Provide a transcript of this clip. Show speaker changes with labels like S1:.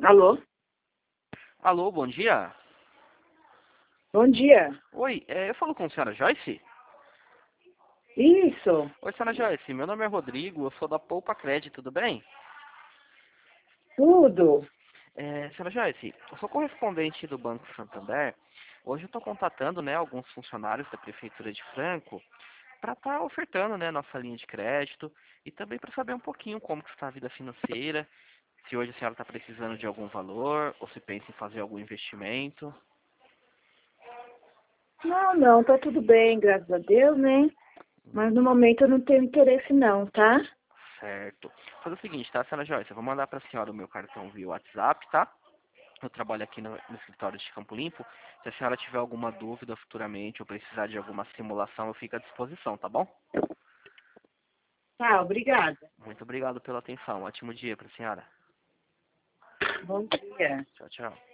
S1: Alô?
S2: Alô, bom dia.
S1: Bom dia.
S2: Oi, eu falo com a senhora Joyce?
S1: Isso,
S2: Oi, senhora Joyce, meu nome é Rodrigo, eu sou da Poupa Crédito, tudo bem?
S1: tudo.
S2: Senhora Joyce, eu sou correspondente do Banco Santander. Hoje eu estou contatando, né, alguns funcionários da Prefeitura de Franco para estar ofertando, né, nossa linha de crédito e também para saber um pouquinho como que está a vida financeira, se hoje a senhora está precisando de algum valor ou se pensa em fazer algum investimento.
S1: Não, tá tudo bem, graças a Deus, né? Mas no momento eu não tenho interesse não, tá?
S2: Certo. Vou fazer o seguinte, tá, senhora Joyce? Eu vou mandar para a senhora o meu cartão via WhatsApp, tá? Eu trabalho aqui no escritório de Campo Limpo. Se a senhora tiver alguma dúvida futuramente ou precisar de alguma simulação, eu fico à disposição, tá bom?
S1: Tá, obrigada.
S2: Muito obrigado pela atenção. Ótimo dia para a senhora.
S1: Bom dia.
S2: Tchau, tchau.